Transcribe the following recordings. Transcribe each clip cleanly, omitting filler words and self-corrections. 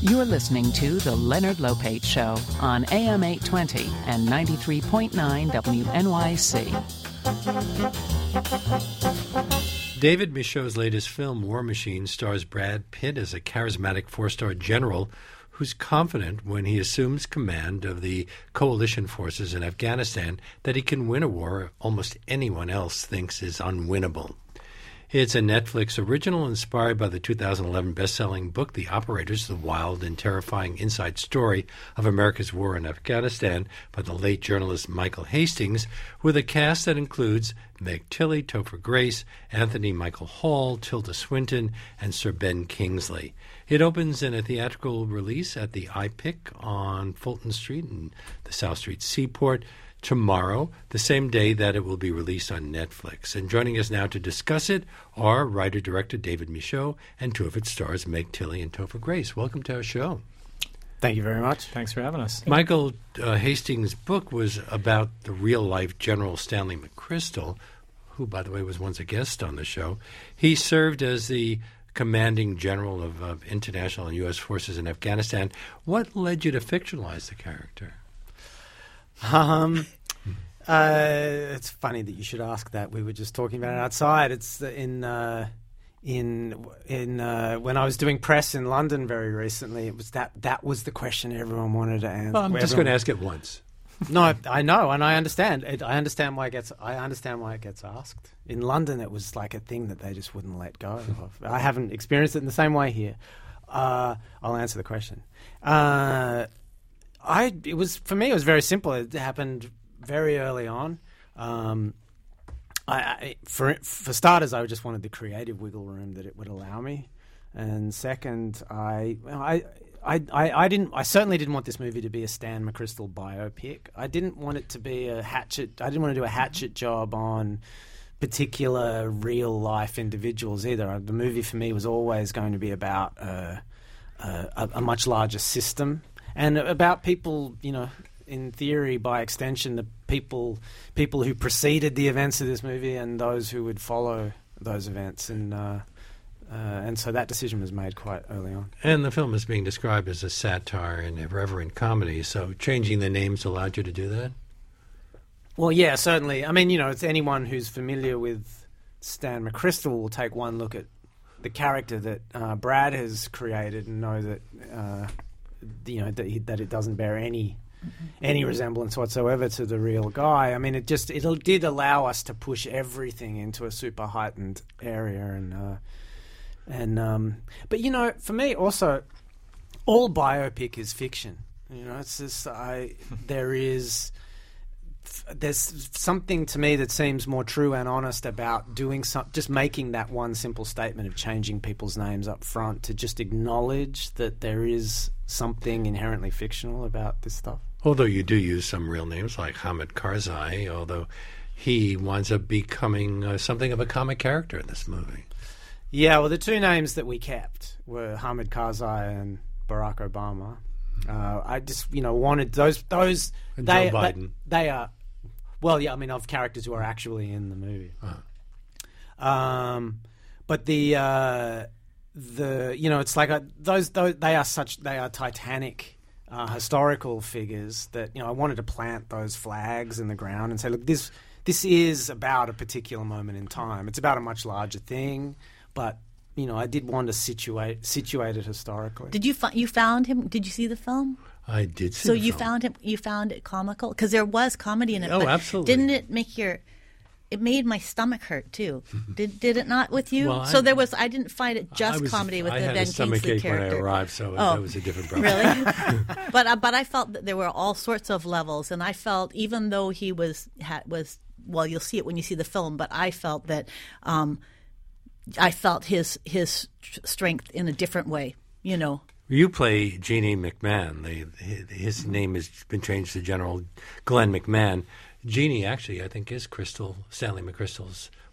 You're listening to The Leonard Lopate Show on AM 820 and 93.9 WNYC. David Michôd's latest film, War Machine, stars Brad Pitt as a charismatic four-star general who's confident when he assumes command of the coalition forces in Afghanistan that he can win a war almost anyone else thinks is unwinnable. It's a Netflix original inspired by the 2011 best-selling book, The Operators, the wild and terrifying inside story of America's war in Afghanistan by the late journalist Michael Hastings, with a cast that includes Meg Tilly, Topher Grace, Anthony Michael Hall, Tilda Swinton, and Sir Ben Kingsley. It opens in a theatrical release at the iPic on Fulton Street in the South Street Seaport tomorrow, the same day that it will be released on Netflix. And joining us now to discuss it are writer-director David Michôd and two of its stars, Meg Tilly and Topher Grace. Welcome to our show. Thank you very much. Thanks for having us. Michael Hastings' book was about the real-life General Stanley McChrystal, who, by the way, was once a guest on the show. He served as the commanding general of international and U.S. forces in Afghanistan. What led you to fictionalize the character? It's funny that you should ask that. We were just talking about it outside. It's in when I was doing press in London very recently. It was that was the question everyone wanted to answer. Well, I'm just going to ask it once. No, I know, and I understand. I understand why it gets asked. In London, it was like a thing that they just wouldn't let go of. I haven't experienced it in the same way here. I'll answer the question. For me, it was very simple. It happened very early on. For starters, I just wanted the creative wiggle room that it would allow me, and second, I certainly didn't want this movie to be a Stan McChrystal biopic. I didn't want it to be I didn't want to do a hatchet job on particular real life individuals either. The movie for me was always going to be about a much larger system. And about people, in theory, by extension, the people who preceded the events of this movie and those who would follow those events. And so that decision was made quite early on. And the film is being described as a satire and irreverent comedy, so changing the names allowed you to do that? Well, yeah, certainly. I mean, it's anyone who's familiar with Stan McChrystal will take one look at the character that Brad has created and know that... that it doesn't bear any resemblance whatsoever to the real guy. I mean, it did allow us to push everything into a super heightened area, but for me also, all biopic is fiction. It's just there's something to me that seems more true and honest about just making that one simple statement of changing people's names up front, to just acknowledge that there is something inherently fictional about this stuff. Although you do use some real names like Hamid Karzai, although he winds up becoming something of a comic character in this movie. Yeah, well, the two names that we kept were Hamid Karzai and Barack Obama. I just, wanted those. And Joe Biden. They are, well, yeah. I mean, of characters who are actually in the movie. But it's like they are titanic historical figures that I wanted to plant those flags in the ground and say, look, this is about a particular moment in time. It's about a much larger thing, but. I did want to situate it historically. Did you found him? Did you see the film? I did see. So the you film. found him. You found it comical because there was comedy in it. Oh, but absolutely. Didn't it make It made my stomach hurt too. Did it not with you? Well, so I didn't find it just comedy with the Ben Kingsley character. I had a stomachache when I arrived, so that was a different problem. Really? But I felt that there were all sorts of levels, and I felt even though he was well, you'll see it when you see the film. But I felt that. I felt his strength in a different way, You play Jeannie McMahon. His name has been changed to General Glenn McMahon. Jeannie, actually, I think, is Stanley McChrystal's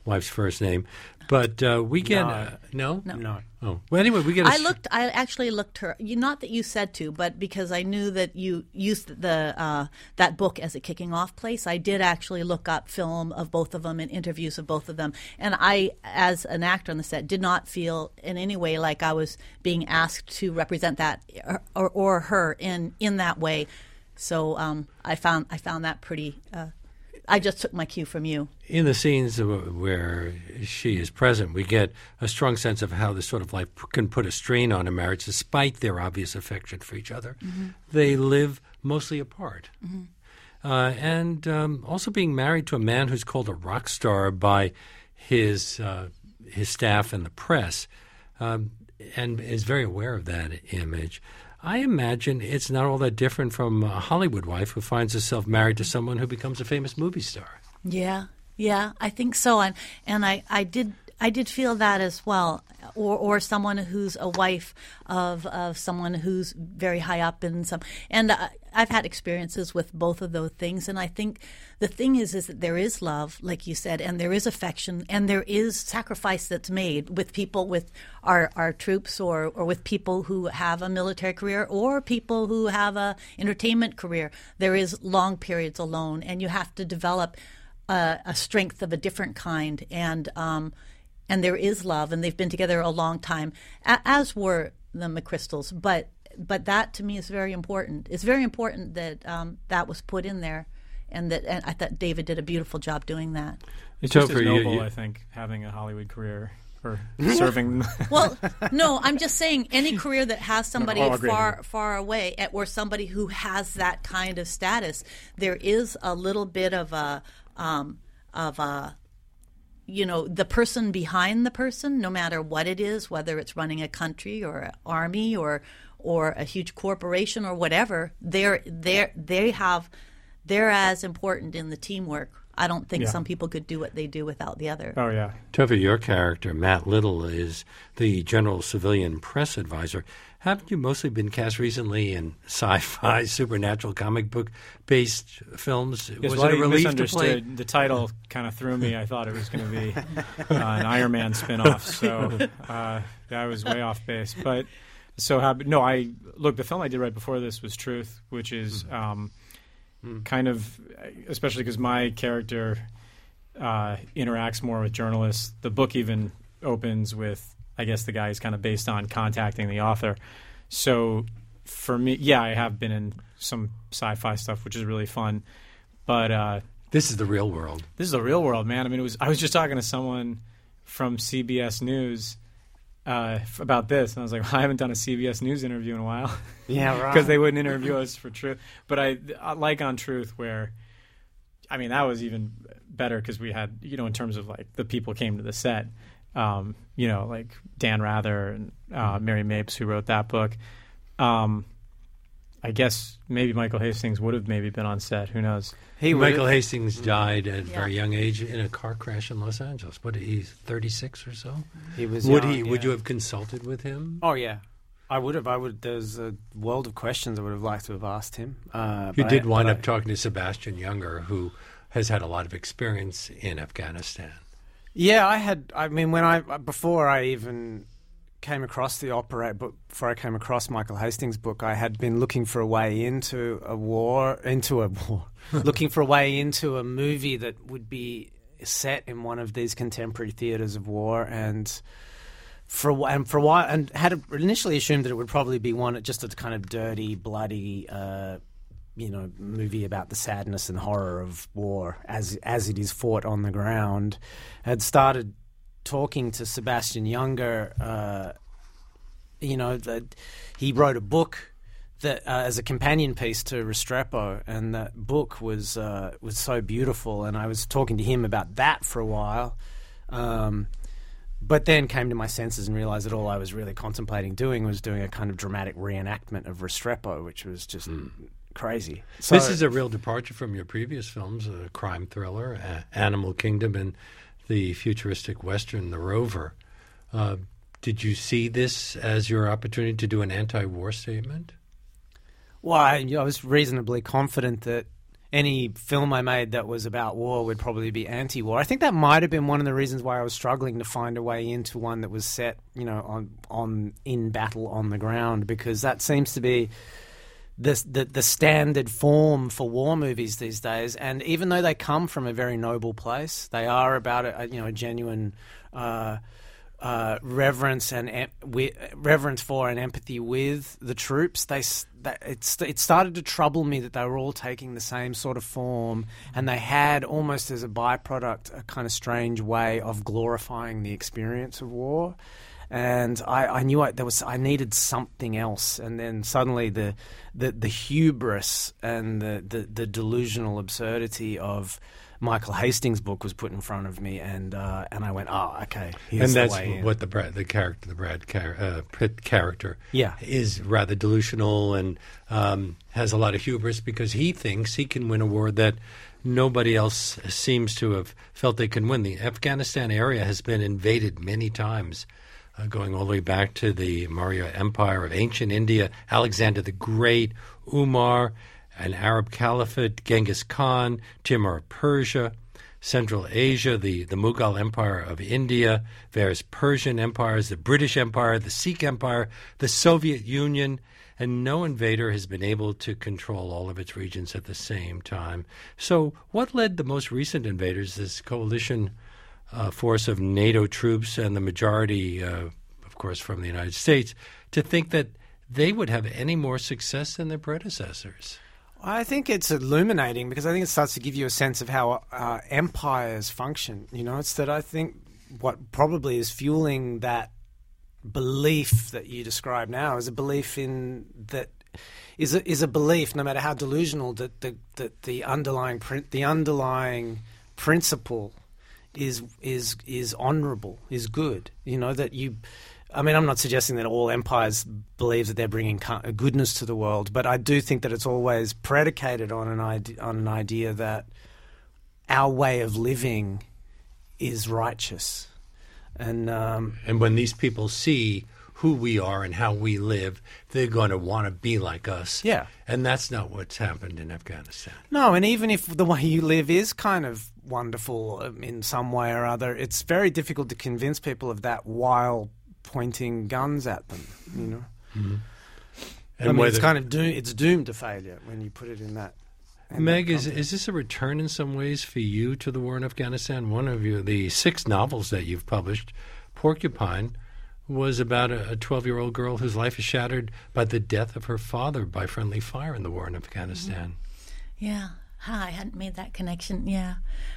wife's first name. But we get no. Oh, well. Anyway, we get. I actually looked her. Not that you said to, but because I knew that you used that book as a kicking off place. I did actually look up film of both of them and interviews of both of them, and I, as an actor on the set, did not feel in any way like I was being asked to represent that or her in that way. So I found that pretty. I just took my cue from you. In the scenes where she is present, we get a strong sense of how this sort of life can put a strain on a marriage despite their obvious affection for each other. Mm-hmm. They live mostly apart. Mm-hmm. And also being married to a man who's called a rock star by his staff and the press, and is very aware of that image. I imagine it's not all that different from a Hollywood wife who finds herself married to someone who becomes a famous movie star. Yeah, I think so, and I did feel that as well, or someone who's a wife of someone who's very high up in some. And I've had experiences with both of those things, and I think the thing is that there is love, like you said, and there is affection, and there is sacrifice that's made with people, with our troops, or with people who have a military career, or people who have a entertainment career. There is long periods alone, and you have to develop a strength of a different kind, and there is love, and they've been together a long time, as were the McChrystals. But that to me is very important. It's very important that that was put in there, and I thought David did a beautiful job doing that. It's just as noble, I think, having a Hollywood career or serving. Well, no, I'm just saying any career that has somebody far away, or somebody who has that kind of status, there is a little bit of a the person behind the person, no matter what it is, whether it's running a country or an army or a huge corporation or whatever, they're as important in the teamwork. I don't think some people could do what they do without the other. Oh, yeah. Topher, your character, Matt Little, is the general civilian press advisor. Haven't you mostly been cast recently in sci-fi, supernatural, comic book-based films? Yes, was it a relief to play? The title kind of threw me. I thought it was going to be an Iron Man spinoff, so I was way off base. But so happy. No, the film I did right before this was Truth, which is kind of, especially because my character interacts more with journalists. The book even opens with, I guess the guy is kind of based on contacting the author. So for me, I have been in some sci-fi stuff, which is really fun. But this is the real world. This is the real world, man. I mean, I was just talking to someone from CBS News about this, and I was like, I haven't done a CBS News interview in a while. Yeah, right. Because they wouldn't interview us for Truth. But I like on Truth, where, I mean, that was even better because we had, in terms of like the people came to the set. Like Dan Rather and Mary Mapes, who wrote that book. I guess maybe Michael Hastings would have maybe been on set. Who knows? Michael Hastings died at a very young age in a car crash in Los Angeles. What, he's 36 or so? He was Would you have consulted with him? Oh, yeah. I would have. There's a world of questions I would have liked to have asked him. You did wind up talking to Sebastian Junger, who has had a lot of experience in Afghanistan. Yeah, I had. I mean, before I even came across before I came across Michael Hastings' book, I had been looking for a way into a war, looking for a way into a movie that would be set in one of these contemporary theaters of war, and for a while, and had initially assumed that it would probably be just a kind of dirty, bloody. Movie about the sadness and horror of war as it is fought on the ground. Had started talking to Sebastian Junger. That he wrote a book that as a companion piece to Restrepo, and that book was so beautiful. And I was talking to him about that for a while, but then came to my senses and realized that all I was really contemplating doing was doing a kind of dramatic reenactment of Restrepo, which was just. Crazy. So, this is a real departure from your previous films, a crime thriller, Animal Kingdom, and the futuristic Western, The Rover. Did you see this as your opportunity to do an anti-war statement? Well, I was reasonably confident that any film I made that was about war would probably be anti-war. I think that might have been one of the reasons why I was struggling to find a way into one that was set, on in battle on the ground, because that seems to be the standard form for war movies these days. And even though they come from a very noble place, they are about a genuine reverence for and empathy with the troops. It started to trouble me that they were all taking the same sort of form, and they had almost as a byproduct a kind of strange way of glorifying the experience of war. And I knew I needed something else, and then suddenly the hubris and the delusional absurdity of Michael Hastings' book was put in front of me, and I went, okay, here's the way. And that's what the Brad Pitt character Yeah. is rather delusional and has a lot of hubris because he thinks he can win a war that nobody else seems to have felt they can win. The Afghanistan area has been invaded many times, going all the way back to the Maurya Empire of ancient India, Alexander the Great, Umar, an Arab Caliphate, Genghis Khan, Timur of Persia, Central Asia, the Mughal Empire of India, various Persian empires, the British Empire, the Sikh Empire, the Soviet Union, and no invader has been able to control all of its regions at the same time. So what led the most recent invaders, this coalition force of NATO troops and the majority, of course, from the United States, to think that they would have any more success than their predecessors? I think it's illuminating because I think it starts to give you a sense of how empires function. It's that I think what probably is fueling that belief that you describe now is a belief in that is a belief, no matter how delusional, that the underlying principle is honourable, is good. That you. I mean, I'm not suggesting that all empires believe that they're bringing goodness to the world, but I do think that it's always predicated on an idea that our way of living is righteous. And when these people see who we are and how we live, they're going to want to be like us. Yeah. And that's not what's happened in Afghanistan. No, and even if the way you live is kind of wonderful in some way or other, it's very difficult to convince people of that while pointing guns at them, Mm-hmm. And it's kind of it's doomed to failure when you put it in that. Meg, is this a return in some ways for you to the war in Afghanistan? One of the 6 novels that you've published, Porcupine, was about a 12-year-old girl whose life is shattered by the death of her father by friendly fire in the war in Afghanistan. Mm-hmm. Yeah. I hadn't made that connection. Yeah.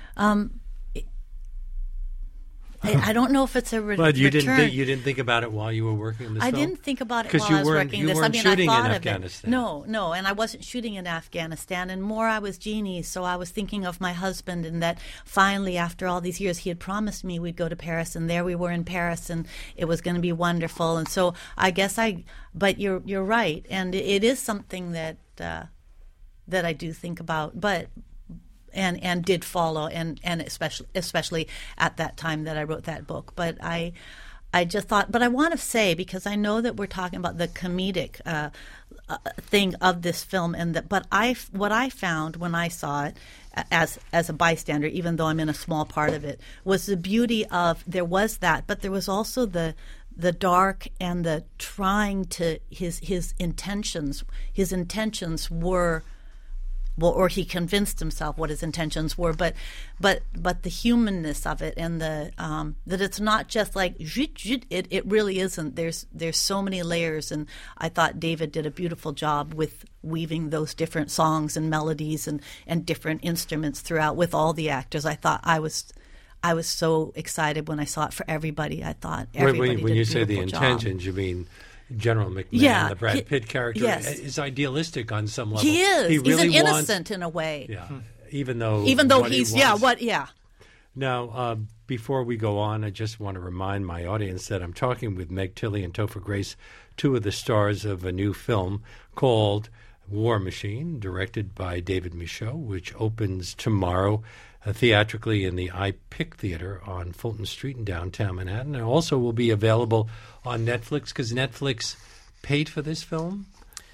I don't know if it's a But you return. You didn't think about it while you were working on this film? I didn't think about it while I was working this. I shooting I thought in of Afghanistan. It. No, and I wasn't shooting in Afghanistan. And more, I was Jeannie, so I was thinking of my husband, and that finally, after all these years, he had promised me we'd go to Paris, and there we were in Paris, and it was going to be wonderful. And so I guess but you're right, and it is something that I do think about, but. And did follow, and especially at that time that I wrote that book. But I just thought, but I want to say, because I know that we're talking about the comedic thing of this film, but what I found when I saw it as a bystander, even though I'm in a small part of it, was the beauty of there was that, but there was also the dark and the trying to his intentions. His intentions were. Well, or he convinced himself what his intentions were, but the humanness of it, and the that it's not just like it really isn't. There's so many layers, and I thought David did a beautiful job with weaving those different songs and melodies and different instruments throughout with all the actors. I thought I was so excited when I saw it for everybody. I thought everybody when did you a say the beautiful job. intentions, you mean General McMahon, the Brad Pitt character, is idealistic on some level. He is. He really he's an innocent in a way. Yeah, even though he's Now, before we go on, I just want to remind my audience that I'm talking with Meg Tilly and Topher Grace, 2 of the stars of a new film called War Machine, directed by David Michôd, which opens tomorrow theatrically in the iPic Theater on Fulton Street in downtown Manhattan. And also will be available on Netflix, because Netflix paid for this film.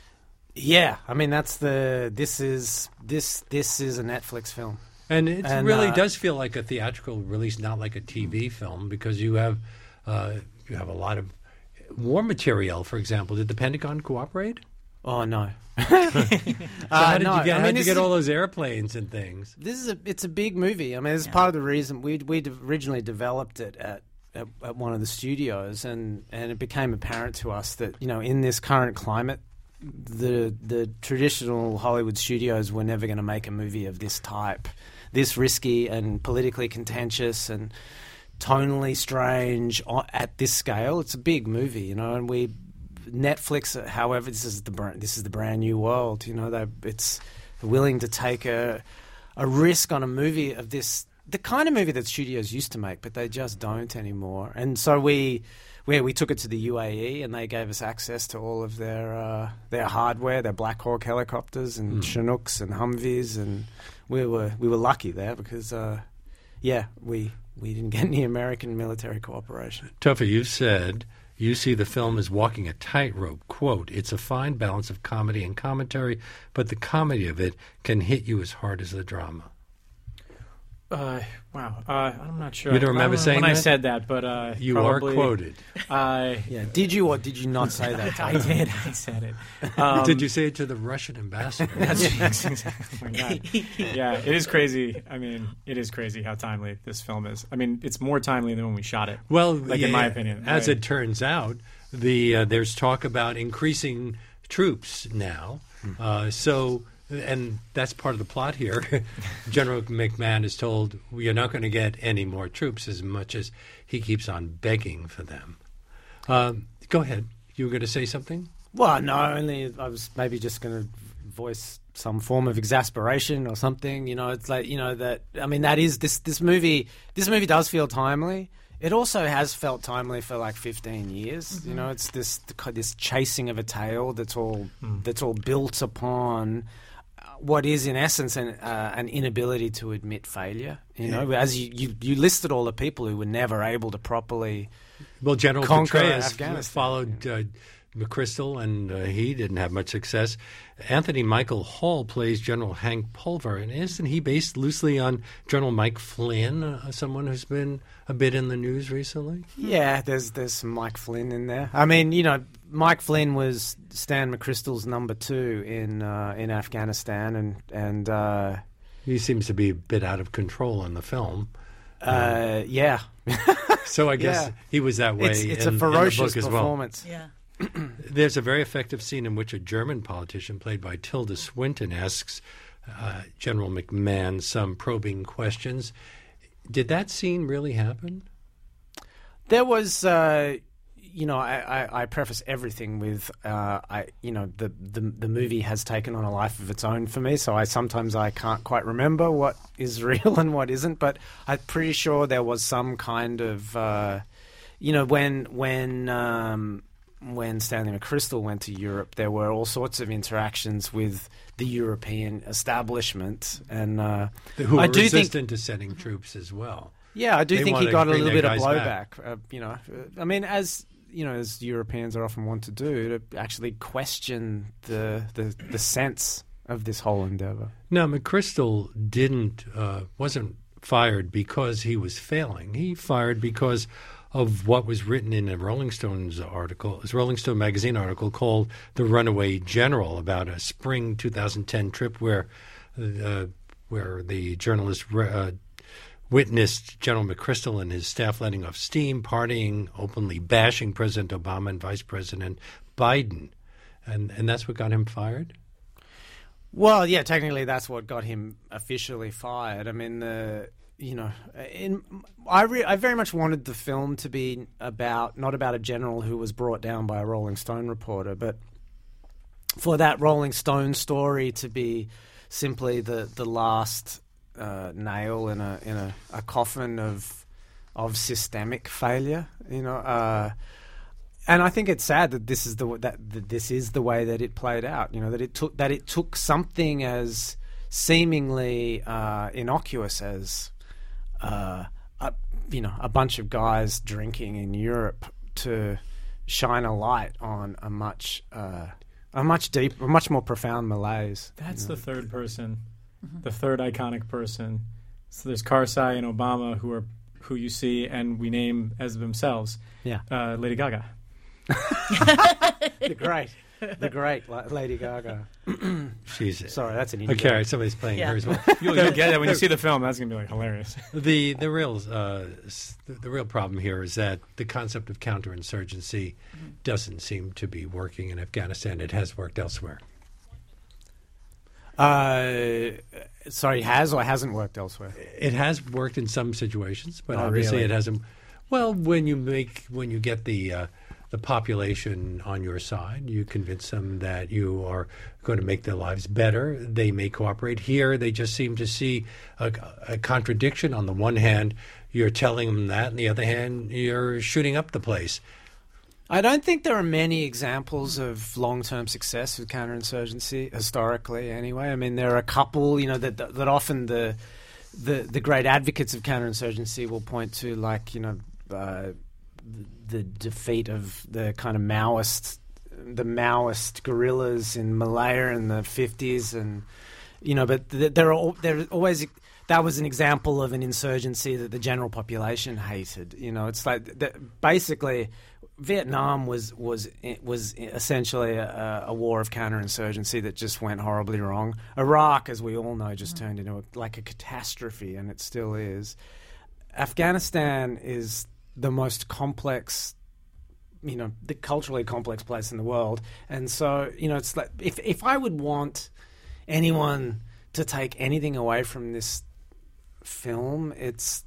Yeah, I mean this is a Netflix film. And it really does feel like a theatrical release, not like a TV film, because you have a lot of war material. For example, did the Pentagon cooperate? Oh no. How did you get all those airplanes and things? It's a big movie. I mean, it's part of the reason we'd originally developed it at one of the studios, and it became apparent to us that, you know, in this current climate, the traditional Hollywood studios were never going to make a movie of this type, this risky and politically contentious and tonally strange at this scale. It's a big movie, you know, and Netflix, however, this is the brand new world. You know, it's willing to take a risk on a movie of this, the kind of movie that studios used to make, but they just don't anymore. And so we took it to the UAE, and they gave us access to all of their hardware, their Black Hawk helicopters and Chinooks and Humvees, and we were lucky there because we didn't get any American military cooperation. Topher, you've said you see the film as walking a tightrope. Quote, "It's a fine balance of comedy and commentary, but the comedy of it can hit you as hard as the drama." Wow. I'm not sure. You don't remember saying when that? I said that, but you probably, are quoted. Yeah. Did you or did you not say that? I did. I said it. Did you say it to the Russian ambassador? That's exactly. Oh my God. Yeah, it is crazy. I mean, it is crazy how timely this film is. I mean, it's more timely than when we shot it. Well, in my opinion. As it turns out, there's talk about increasing troops now. And that's part of the plot here. General McMahon is told, "You're not going to get any more troops," as much as he keeps on begging for them. Go ahead. You were going to say something? Well, no, only I was maybe just going to voice some form of exasperation or something. You know, it's like, you know, that, I mean, that is this movie. This movie does feel timely. It also has felt timely for like 15 years. Mm-hmm. You know, it's this chasing of a tale that's all built upon what is in essence an inability to admit failure. You know, as you listed all the people who were never able to properly General conquer Petraeus Afghanistan. Followed McChrystal, and he didn't have much success. Anthony Michael Hall plays General Hank Pulver, and isn't he based loosely on General Mike Flynn, someone who's been a bit in the news recently? Yeah, there's some Mike Flynn in there. I mean, you know, Mike Flynn was Stan McChrystal's number 2 in Afghanistan, and he seems to be a bit out of control in the film. Yeah. So I guess he was that way. It's in a ferocious the book as performance. Yeah. There's a very effective scene in which a German politician played by Tilda Swinton asks General McMahon some probing questions. Did that scene really happen? There was, you know, I preface everything with, the movie has taken on a life of its own for me, so sometimes I can't quite remember what is real and what isn't, but I'm pretty sure there was some kind of, when Stanley McChrystal went to Europe, there were all sorts of interactions with the European establishment, and who were resistant to sending troops as well. Yeah, I do think he got a little bit of blowback. I mean, as Europeans are often want to do, to actually question the sense of this whole endeavor. Now, McChrystal wasn't fired because he was failing. He fired because of what was written in a Rolling Stone magazine article called "The Runaway General" about a spring 2010 trip where the journalist witnessed General McChrystal and his staff letting off steam, partying, openly bashing President Obama and Vice President Biden, and that's what got him fired. Well, yeah, technically that's what got him officially fired. I mean, I very much wanted the film to be not about a general who was brought down by a Rolling Stone reporter, but for that Rolling Stone story to be simply the last nail in a coffin of systemic failure, you know. And I think it's sad that this is the way that it played out. You know, that it took something as seemingly innocuous as a bunch of guys drinking in Europe to shine a light on a much a much more profound malaise. That's the third person, the third iconic person. So there's Karzai and Obama, who you see and we name as themselves. Yeah, Lady Gaga. the great Lady Gaga. She's Sorry, that's an Indian. okay. Somebody's playing her as well. You'll get it when you see the film. That's gonna be hilarious. The real problem here is that the concept of counterinsurgency doesn't seem to be working in Afghanistan. It has worked elsewhere. Sorry, has or hasn't worked elsewhere? It has worked in some situations, but Oh, obviously really? it hasn't. Well, when you get the population on your side, you convince them that you are going to make their lives better. They may cooperate. Here, they just seem to see a contradiction. On the one hand, you're telling them that, on the other hand, you're shooting up the place. I don't think there are many examples of long-term success with counterinsurgency historically. Anyway, I mean there are a couple, that often the great advocates of counterinsurgency will point to, like the defeat of the kind of Maoist guerrillas in Malaya in the 50s, and but there are always. That was an example of an insurgency that the general population hated. It's like basically Vietnam was essentially a war of counterinsurgency that just went horribly wrong. Iraq, as we all know, just turned into a catastrophe, and it still is. Afghanistan is the most complex, the culturally complex place in the world, and so it's like if I would want anyone to take anything away from this film, it's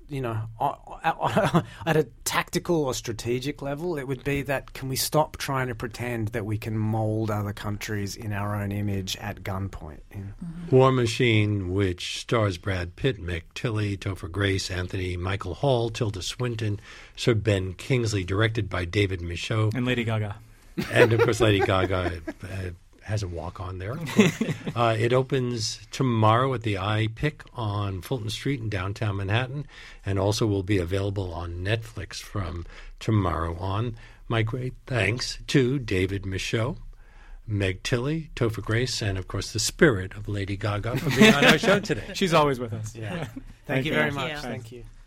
at a tactical or strategic level, it would be that can we stop trying to pretend that we can mold other countries in our own image at gunpoint? War Machine, which stars Brad Pitt, Meg Tilly, Topher Grace, Anthony Michael Hall, Tilda Swinton, Sir Ben Kingsley, directed by David Michôd, And Lady Gaga. and of course Lady Gaga has a walk-on there. It opens tomorrow at the iPic on Fulton Street in downtown Manhattan, and also will be available on Netflix from tomorrow on. My great thanks to David Michôd, Meg Tilly, Topher Grace, and of course the spirit of Lady Gaga for being on our show today. She's always with us. Yeah. Thank you very Thank much. you. Thank you.